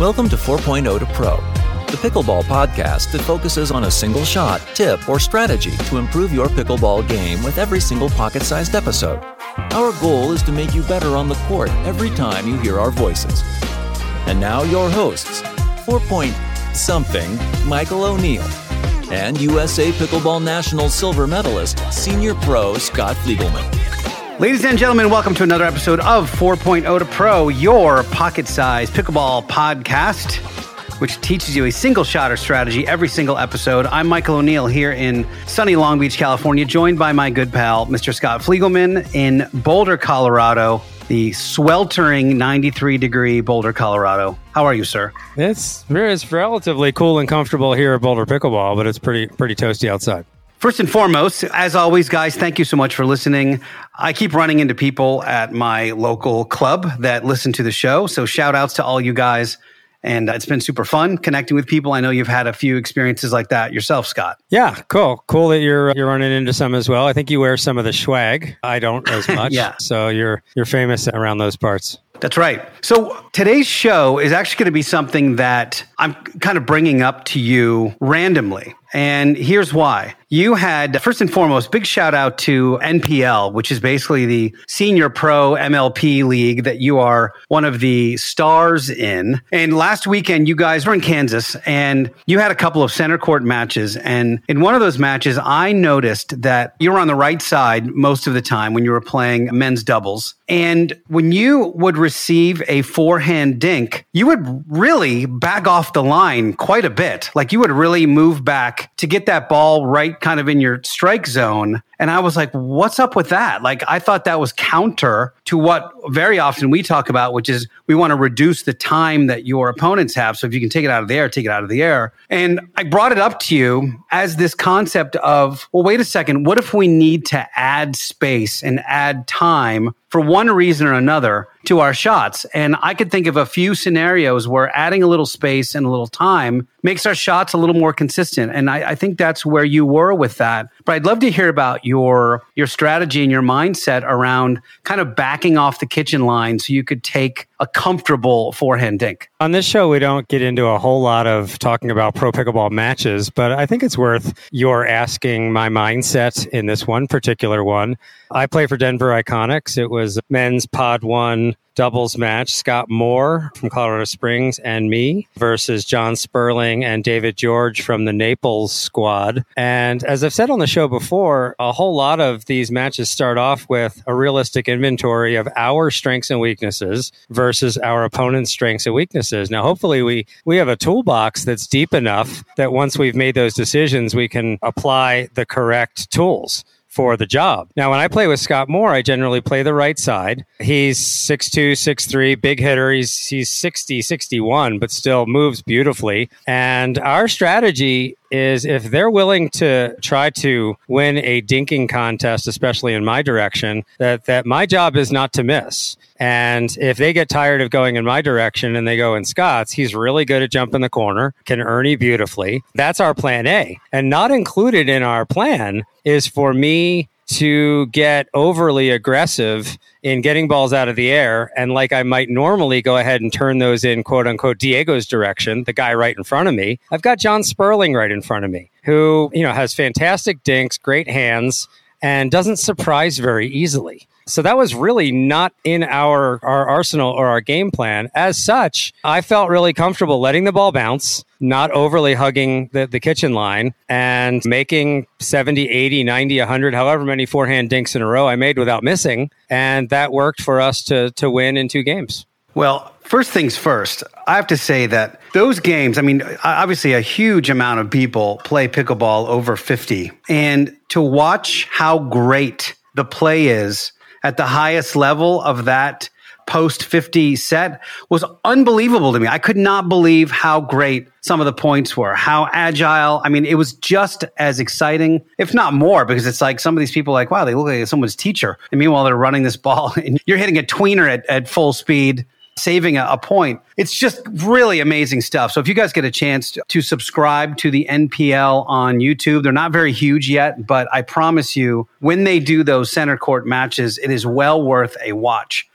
Welcome to 4.0 to Pro, the pickleball podcast that focuses on a single shot, tip, or strategy to improve your pickleball game with every single pocket-sized episode. Our goal is to make you better on the court every time you hear our voices. And now your hosts, 4-point-something Michael O'Neill, and USA Pickleball National silver medalist, senior pro Scott Fliegelman. Ladies and gentlemen, welcome to another episode of 4.0 to Pro, your pocket-sized pickleball podcast, which teaches you a single shot or strategy every single episode. I'm Michael O'Neill here in sunny Long Beach, California, joined by my good pal, Mr. Scott Fliegelman in Boulder, Colorado, the sweltering 93-degree Boulder, Colorado. How are you, sir? It's relatively cool and comfortable here at Boulder Pickleball, but it's pretty toasty outside. First and foremost, as always, guys, thank you so much for listening. I keep running into people at my local club that listen to the show, so shout outs to all you guys. And it's been super fun connecting with people. I know you've had a few experiences like that yourself, Scott. Yeah, cool. Cool that you're running into some as well. I think you wear some of the swag. I don't as much. Yeah. So you're famous around those parts. That's right. So today's show is actually going to be something that I'm kind of bringing up to you randomly. And here's why. You had, first and foremost, big shout out to NPL, which is basically the senior pro MLP league that you are one of the stars in. And last weekend, you guys were in Kansas and you had a couple of center court matches. And in one of those matches, I noticed that you were on the right side most of the time when you were playing men's doubles. And when you would receive a forehand dink, you would really back off the line quite a bit. Like you would really move back to get that ball right kind of in your strike zone. And I was like, what's up with that? Like, I thought that was counter to what very often we talk about, which is we want to reduce the time that your opponents have. So if you can take it out of the air, take it out of the air. And I brought it up to you as this concept of, well, wait a second, what if we need to add space and add time for one reason or another to our shots? And I could think of a few scenarios where adding a little space and a little time makes our shots a little more consistent. And I think that's where you were with that. But I'd love to hear about your strategy and your mindset around kind of backing off the kitchen line so you could take a comfortable forehand dink. On this show, we don't get into a whole lot of talking about pro pickleball matches, but I think it's worth your asking my mindset in this one particular one. I play for Denver Iconics. It was men's Pod 1 doubles match, Scott Moore from Colorado Springs and me versus John Sperling and David George from the Naples squad. And as I've said on the show before, a whole lot of these matches start off with a realistic inventory of our strengths and weaknesses versus our opponent's strengths and weaknesses. Now, hopefully we have a toolbox that's deep enough that once we've made those decisions, we can apply the correct tools for the job. Now, when I play with Scott Moore, I generally play the right side. He's 6'2", 6'3", big hitter. He's 60, 61, but still moves beautifully. And our strategy is if they're willing to try to win a dinking contest, especially in my direction, that my job is not to miss. And if they get tired of going in my direction and they go in Scott's, he's really good at jumping the corner, can ernie beautifully. That's our plan A. And not included in our plan is for me to get overly aggressive in getting balls out of the air. And like I might normally go ahead and turn those in, quote unquote, Diego's direction, the guy right in front of me. I've got John Sperling right in front of me, who, has fantastic dinks, great hands, and doesn't surprise very easily. So that was really not in our arsenal or our game plan. As such, I felt really comfortable letting the ball bounce, not overly hugging the kitchen line, and making 70, 80, 90, 100, however many forehand dinks in a row I made without missing. And that worked for us to win in 2 games. Well, first things first, I have to say that those games, obviously a huge amount of people play pickleball over 50. And to watch how great the play is at the highest level of that post 50 set was unbelievable to me. I could not believe how great some of the points were, how agile. It was just as exciting, if not more, because it's like some of these people like, wow, they look like someone's teacher. And meanwhile, they're running this ball and you're hitting a tweener at full speed, saving a point. It's just really amazing stuff. So if you guys get a chance to subscribe to the NPL on YouTube, they're not very huge yet, but I promise you, when they do those center court matches, it is well worth a watch.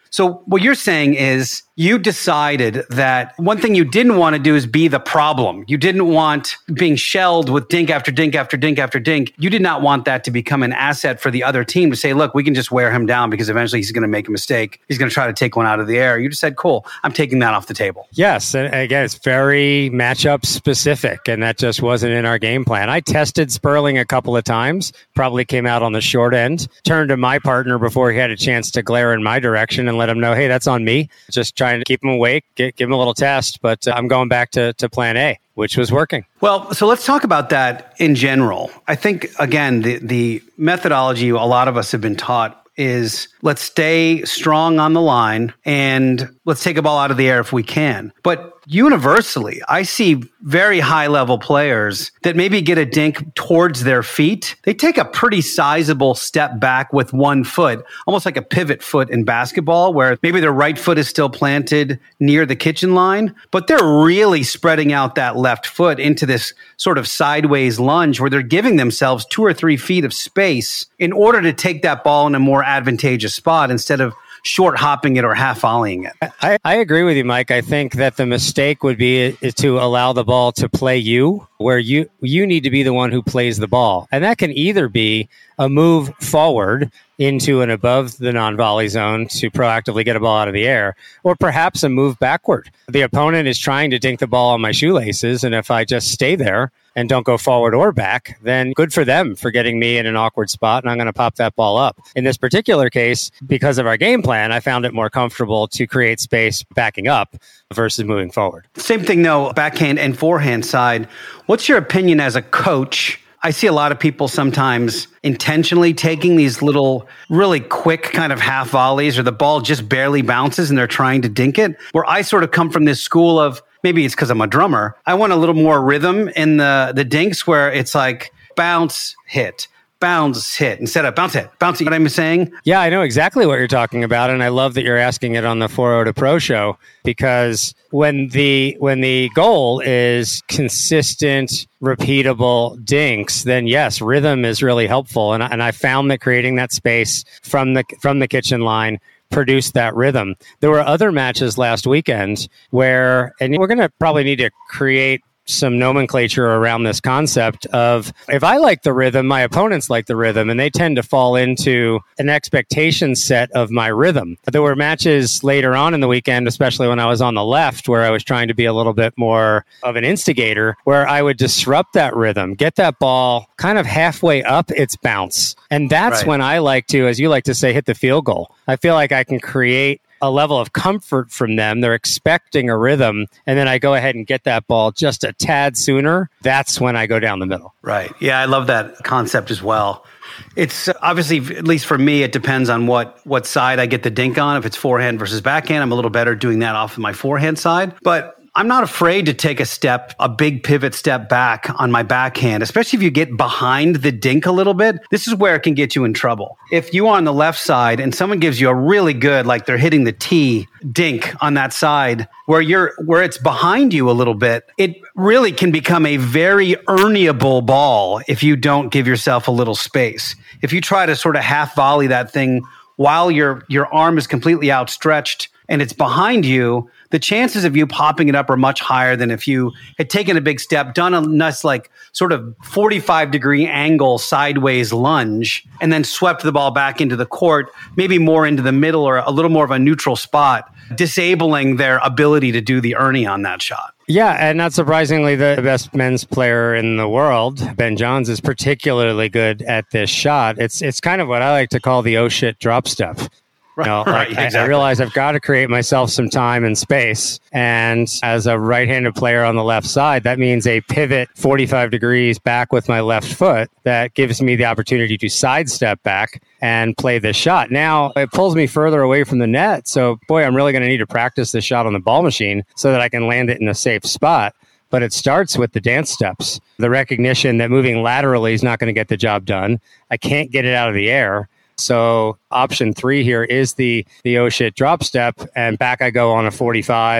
So what you're saying is you decided that one thing you didn't want to do is be the problem. You didn't want being shelled with dink after dink after dink after dink. You did not want that to become an asset for the other team to say, look, we can just wear him down because eventually he's going to make a mistake. He's going to try to take one out of the air. You just said, cool, I'm taking that off the table. Yes. And again, it's very matchup specific, and that just wasn't in our game plan. I tested Sperling a couple of times, probably came out on the short end, turned to my partner before he had a chance to glare in my direction and let him know, hey, that's on me. Just trying to keep him awake, give him a little test, but I'm going back to plan A, which was working. Well, so let's talk about that in general. I think, again, the methodology a lot of us have been taught is let's stay strong on the line and let's take a ball out of the air if we can. But universally, I see very high-level players that maybe get a dink towards their feet. They take a pretty sizable step back with one foot, almost like a pivot foot in basketball, where maybe their right foot is still planted near the kitchen line, but they're really spreading out that left foot into this sort of sideways lunge where they're giving themselves 2 or 3 feet of space in order to take that ball in a more advantageous spot instead of short hopping it or half volleying it. I agree with you, Mike. I think that the mistake would be to allow the ball to play you, where you need to be the one who plays the ball. And that can either be a move forward into and above the non-volley zone to proactively get a ball out of the air, or perhaps a move backward. The opponent is trying to dink the ball on my shoelaces, and if I just stay there and don't go forward or back, then good for them for getting me in an awkward spot, and I'm going to pop that ball up. In this particular case, because of our game plan, I found it more comfortable to create space backing up versus moving forward. Same thing, though, backhand and forehand side. What's your opinion as a coach? I see a lot of people sometimes intentionally taking these little, really quick kind of half volleys, or the ball just barely bounces and they're trying to dink it, where I sort of come from this school of, maybe it's because I'm a drummer, I want a little more rhythm in the dinks where it's like bounce, hit, bounce, hit, instead of bounce, hit, bounce. You know what I'm saying? Yeah, I know exactly what you're talking about, and I love that you're asking it on the 4-0 to Pro show, because when the goal is consistent, repeatable dinks, then yes, rhythm is really helpful, and I found that creating that space from the kitchen line produced that rhythm. There were other matches last weekend where, and we're going to probably need to create some nomenclature around this concept of, if I like the rhythm, my opponents like the rhythm, and they tend to fall into an expectation set of my rhythm. There were matches later on in the weekend, especially when I was on the left, where I was trying to be a little bit more of an instigator, where I would disrupt that rhythm, get that ball kind of halfway up its bounce. And that's when I like to, as you like to say, hit the field goal. I feel like I can create a level of comfort from them. They're expecting a rhythm, and then I go ahead and get that ball just a tad sooner. That's when I go down the middle. Right. Yeah, I love that concept as well. It's obviously, at least for me, it depends on what side I get the dink on. If it's forehand versus backhand, I'm a little better doing that off of my forehand side. But I'm not afraid to take a big pivot step back on my backhand, especially if you get behind the dink a little bit. This is where it can get you in trouble. If you are on the left side and someone gives you a really good, like they're hitting the tee dink on that side where it's behind you a little bit, it really can become a very earnable ball if you don't give yourself a little space. If you try to sort of half volley that thing while your arm is completely outstretched and it's behind you, the chances of you popping it up are much higher than if you had taken a big step, done a nice like sort of 45-degree angle sideways lunge, and then swept the ball back into the court, maybe more into the middle or a little more of a neutral spot, disabling their ability to do the Ernie on that shot. Yeah, and not surprisingly, the best men's player in the world, Ben Johns, is particularly good at this shot. It's kind of what I like to call the oh shit drop step. Right, exactly. I realize I've got to create myself some time and space. And as a right-handed player on the left side, that means a pivot 45 degrees back with my left foot that gives me the opportunity to sidestep back and play this shot. Now, it pulls me further away from the net. So, boy, I'm really going to need to practice this shot on the ball machine so that I can land it in a safe spot. But it starts with the dance steps, the recognition that moving laterally is not going to get the job done. I can't get it out of the air. So option 3 here is the oh shit drop step, and back I go on a 45,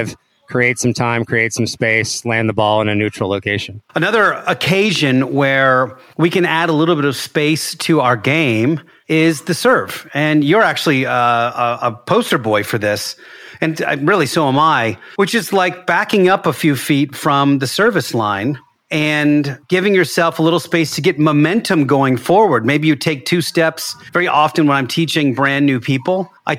create some time, create some space, land the ball in a neutral location. Another occasion where we can add a little bit of space to our game is the serve. And you're actually a poster boy for this. And really, so am I, which is like backing up a few feet from the service line and giving yourself a little space to get momentum going forward. Maybe you take 2 steps. Very often when I'm teaching brand new people, I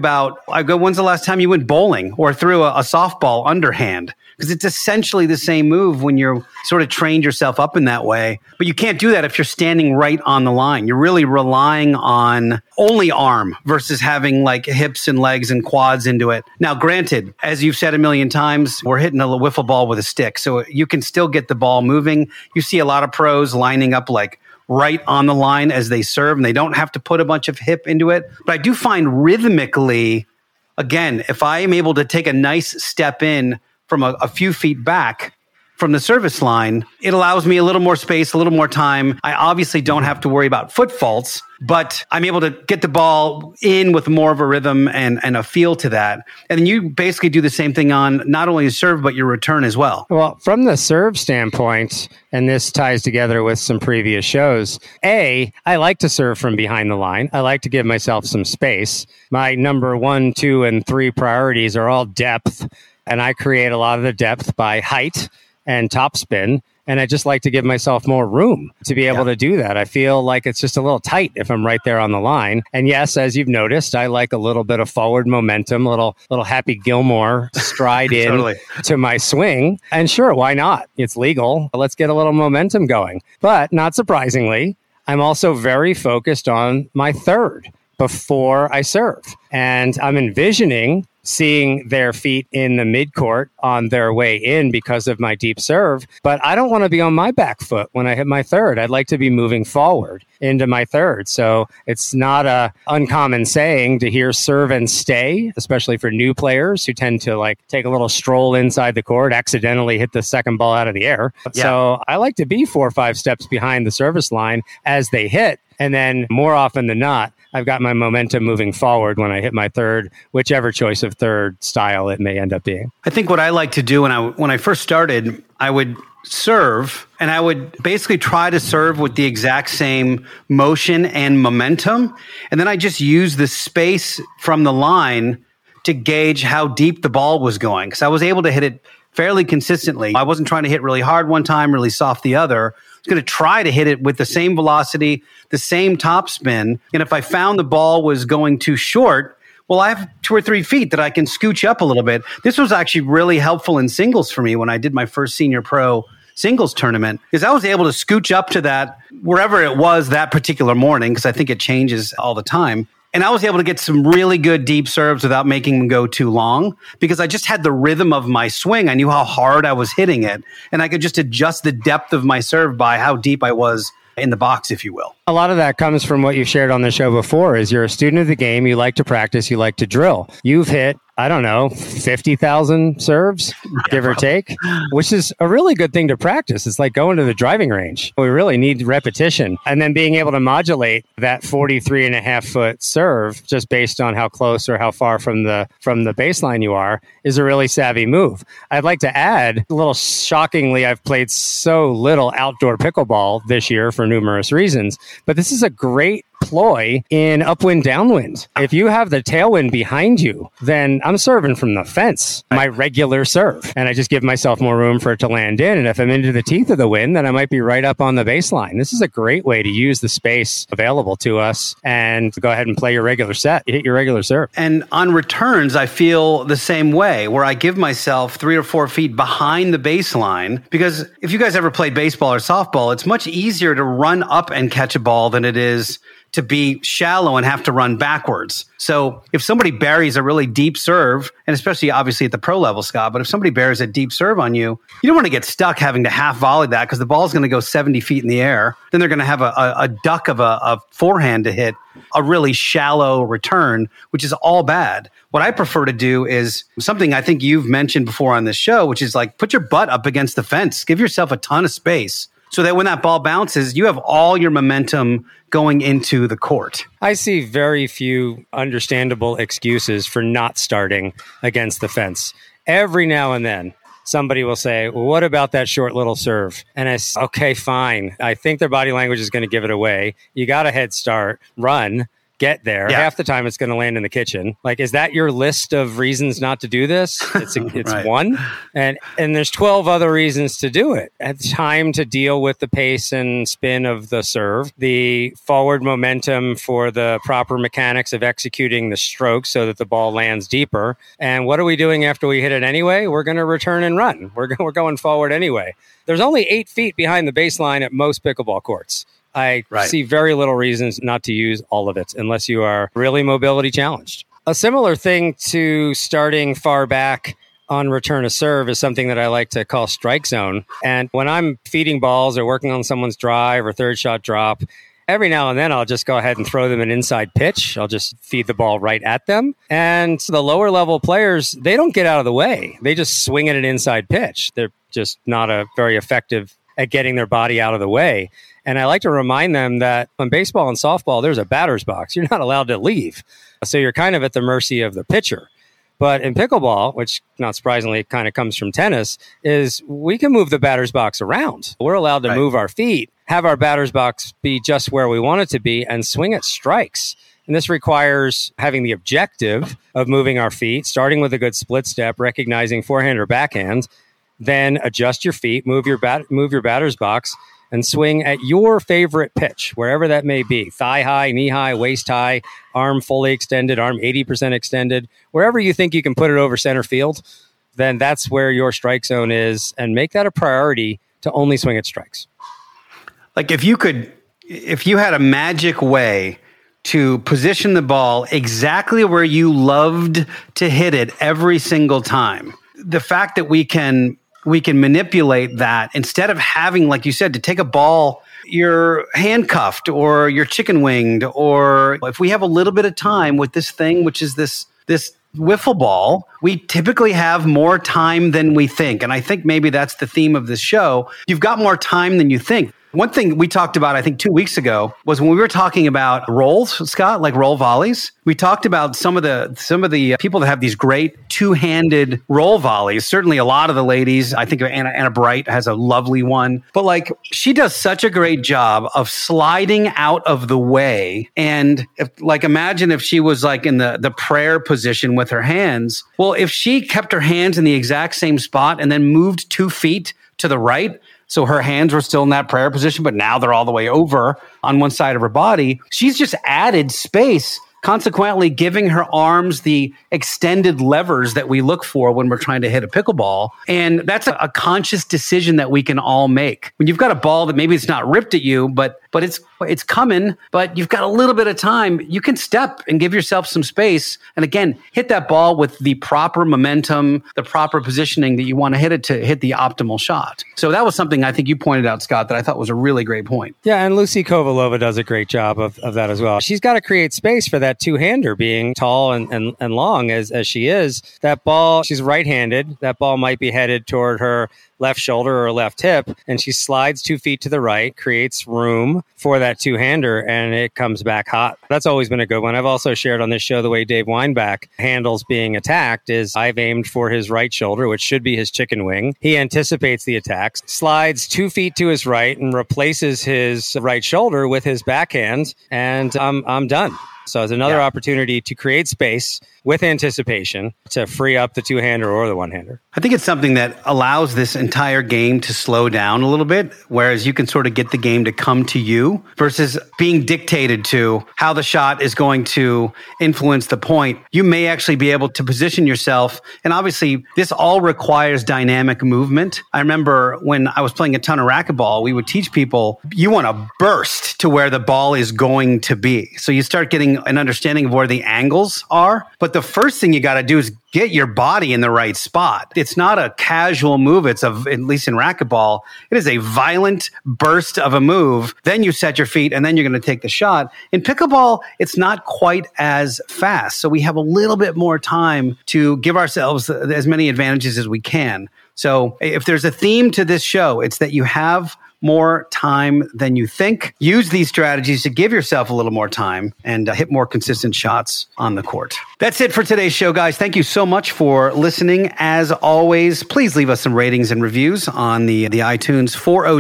go, when's the last time you went bowling or threw a softball underhand? Because it's essentially the same move when you're sort of trained yourself up in that way. But you can't do that if you're standing right on the line. You're really relying on only arm versus having like hips and legs and quads into it. Now, granted, as you've said a million times, we're hitting a wiffle ball with a stick. So you can still get the ball moving. You see a lot of pros lining up like right on the line as they serve, and they don't have to put a bunch of hip into it. But I do find rhythmically, again, if I am able to take a nice step in from a few feet back from the service line, it allows me a little more space, a little more time. I obviously don't have to worry about foot faults, but I'm able to get the ball in with more of a rhythm and a feel to that. And then you basically do the same thing on not only the serve, but your return as well. Well, from the serve standpoint, and this ties together with some previous shows, I like to serve from behind the line. I like to give myself some space. My number 1, 2, and 3 priorities are all depth, and I create a lot of the depth by height and topspin. And I just like to give myself more room to be able to do that. I feel like it's just a little tight if I'm right there on the line. And yes, as you've noticed, I like a little bit of forward momentum, little Happy Gilmore stride in Totally. to my swing. And sure, why not? It's legal. Let's get a little momentum going. But not surprisingly, I'm also very focused on my third before I serve. And I'm envisioning seeing their feet in the midcourt on their way in because of my deep serve. But I don't want to be on my back foot when I hit my third. I'd like to be moving forward into my third. So it's not a uncommon saying to hear serve and stay, especially for new players who tend to like take a little stroll inside the court, accidentally hit the second ball out of the air. Yeah. So I like to be 4 or 5 steps behind the service line as they hit. And then more often than not, I've got my momentum moving forward when I hit my third, whichever choice of third style it may end up being. I think what I like to do when I first started, I would serve and I would basically try to serve with the exact same motion and momentum. And then I just use the space from the line to gauge how deep the ball was going. Because I was able to hit it fairly consistently. I wasn't trying to hit really hard one time, really soft the other. I was going to try to hit it with the same velocity, the same topspin. And if I found the ball was going too short, well, I have 2 or 3 feet that I can scooch up a little bit. This was actually really helpful in singles for me when I did my first senior pro singles tournament, because I was able to scooch up to that wherever it was that particular morning, because I think it changes all the time. And I was able to get some really good deep serves without making them go too long, because I just had the rhythm of my swing. I knew how hard I was hitting it, and I could just adjust the depth of my serve by how deep I was in the box, if you will. A lot of that comes from what you've shared on the show before, is you're a student of the game, you like to practice, you like to drill. You've hit, 50,000 serves, give or take, which is a really good thing to practice. It's like going to the driving range. We really need repetition. And then being able to modulate that 43.5-foot serve just based on how close or how far from the baseline you are is a really savvy move. I'd like to add, a little shockingly, I've played so little outdoor pickleball this year for numerous reasons, but this is a great ploy in upwind, downwind. If you have the tailwind behind you, then I'm serving from the fence, my regular serve. And I just give myself more room for it to land in. And if I'm into the teeth of the wind, then I might be right up on the baseline. This is a great way to use the space available to us and go ahead and play your regular set, hit your regular serve. And on returns, I feel the same way, where I give myself 3 or 4 feet behind the baseline, because if you guys ever played baseball or softball, it's much easier to run up and catch a ball than it is to be shallow and have to run backwards. So if somebody buries a really deep serve, and especially obviously at the pro level, Scott, but if somebody buries a deep serve on you, you don't want to get stuck having to half volley that, because the ball is going to go 70 feet in the air. Then they're going to have a duck of a forehand to hit a really shallow return, which is all bad. What I prefer to do is something I think you've mentioned before on this show, which is like put your butt up against the fence. Give yourself a ton of space, so that when that ball bounces, you have all your momentum going into the court. I see very few understandable excuses for not starting against the fence. every now and then, somebody will say, well, what about that short little serve? And I say, okay, fine. I think their body language is going to give it away. You got a head start, run, get there. Yeah. Half the time it's going to land in the kitchen. Like, is that your list of reasons not to do this? It's right. One. And there's 12 other reasons to do it. At time to deal with the pace and spin of the serve, the forward momentum for the proper mechanics of executing the stroke so that the ball lands deeper. And what are we doing after we hit it anyway? We're going to return and run. We're going forward anyway. There's only 8 feet behind the baseline at most pickleball courts. I see very little reasons not to use all of it unless you are really mobility challenged. A similar thing to starting far back on return of serve is something that I like to call strike zone. And when I'm feeding balls or working on someone's drive or third shot drop, every now and then I'll just go ahead and throw them an inside pitch. I'll just feed the ball right at them. And the lower level players, they don't get out of the way. They just swing at an inside pitch. They're just not very effective at getting their body out of the way. And I like to remind them that on baseball and softball, there's a batter's box. You're not allowed to leave. So you're kind of at the mercy of the pitcher. But in pickleball, which not surprisingly kind of comes from tennis, is we can move the batter's box around. We're allowed to move our feet, have our batter's box be just where we want it to be, and swing at strikes. And this requires having the objective of moving our feet, starting with a good split step, recognizing forehand or backhand, then adjust your feet, move your batter's box, and swing at your favorite pitch, wherever that may be. Thigh high, knee high, waist high, arm fully extended, arm 80% extended. Wherever you think you can put it over center field, then that's where your strike zone is. And make that a priority to only swing at strikes. Like if you had a magic way to position the ball exactly where you loved to hit it every single time, the fact that we can manipulate that instead of having, like you said, to take a ball, you're handcuffed or you're chicken winged, or if we have a little bit of time with this thing, which is this wiffle ball, we typically have more time than we think. And I think maybe that's the theme of this show. You've got more time than you think. One thing we talked about, I think 2 weeks ago, was when we were talking about rolls, Scott, like roll volleys. We talked about some of the people that have these great two-handed roll volleys. Certainly a lot of the ladies, I think Anna Bright has a lovely one. But like she does such a great job of sliding out of the way. And imagine if she was like in the prayer position with her hands. Well, if she kept her hands in the exact same spot and then moved 2 feet to the right, so her hands were still in that prayer position, but now they're all the way over on one side of her body. She's just added space, consequently giving her arms the extended levers that we look for when we're trying to hit a pickleball. And that's a conscious decision that we can all make. When you've got a ball that maybe it's not ripped at you, but it's coming, but you've got a little bit of time, you can step and give yourself some space. And again, hit that ball with the proper momentum, the proper positioning that you want to hit it to hit the optimal shot. So that was something I think you pointed out, Scott, that I thought was a really great point. Yeah, and Lucy Kovalova does a great job of that as well. She's got to create space for that two-hander, being tall and long as she is. That ball, she's right-handed. That ball might be headed toward her left shoulder or left hip, and she slides 2 feet to the right, creates room for that two-hander, and it comes back hot. That's always been a good one. I've also shared on this show the way Dave Weinbach handles being attacked is I've aimed for his right shoulder, which should be his chicken wing. He anticipates the attacks, slides 2 feet to his right, and replaces his right shoulder with his backhand, and I'm done. So it's another opportunity to create space with anticipation to free up the two-hander or the one-hander. I think it's something that allows this entire game to slow down a little bit, whereas you can sort of get the game to come to you versus being dictated to how the shot is going to influence the point. You may actually be able to position yourself. And obviously, this all requires dynamic movement. I remember when I was playing a ton of racquetball, we would teach people, you want to burst to where the ball is going to be. So you start getting an understanding of where the angles are. But the first thing you got to do is get your body in the right spot. It's not a casual move. At least in racquetball, it is a violent burst of a move. Then you set your feet and then you're going to take the shot. In pickleball, it's not quite as fast. So we have a little bit more time to give ourselves as many advantages as we can. So if there's a theme to this show, it's that you have more time than you think. Use these strategies to give yourself a little more time and hit more consistent shots on the court. That's it for today's show, guys. Thank you so much for listening. As always, please leave us some ratings and reviews on the iTunes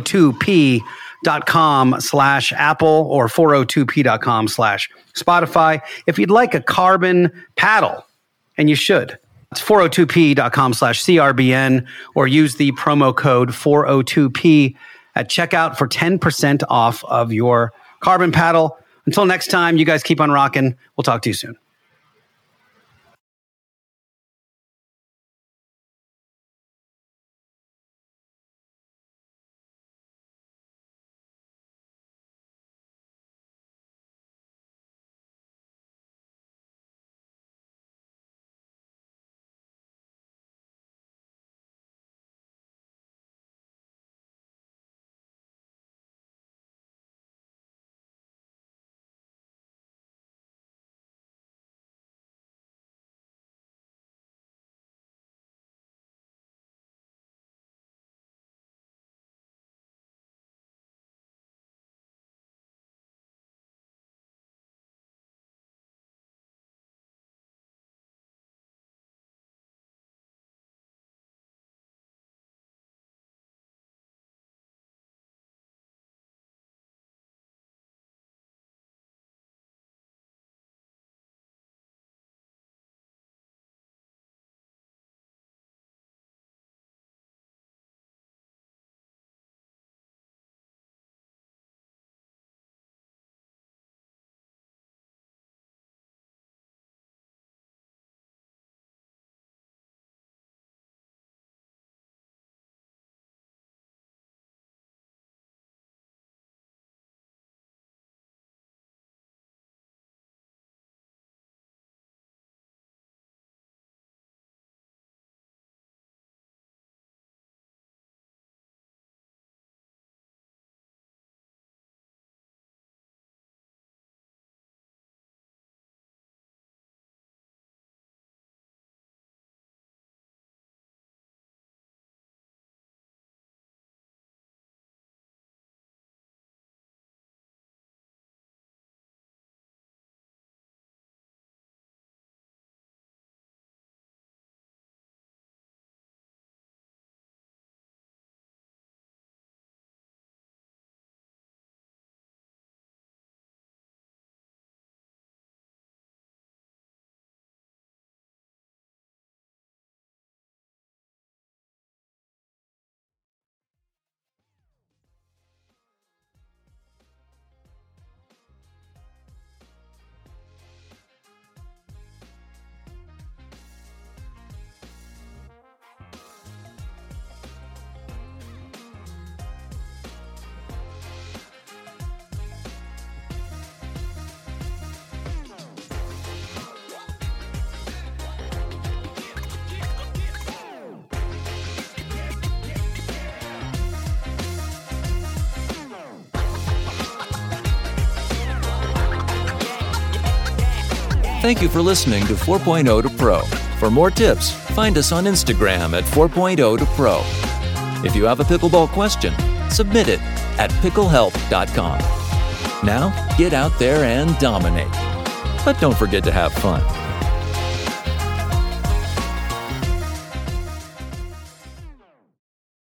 402p.com/Apple or 402p.com/Spotify. If you'd like a carbon paddle, and you should, it's 402p.com/CRBN or use the promo code 402p at checkout for 10% off of your carbon paddle. Until next time, you guys keep on rocking. We'll talk to you soon. Thank you for listening to 4.0 to Pro. For more tips, find us on Instagram at 4.0 to Pro. If you have a pickleball question, submit it at picklehelp.com. Now, get out there and dominate. But don't forget to have fun.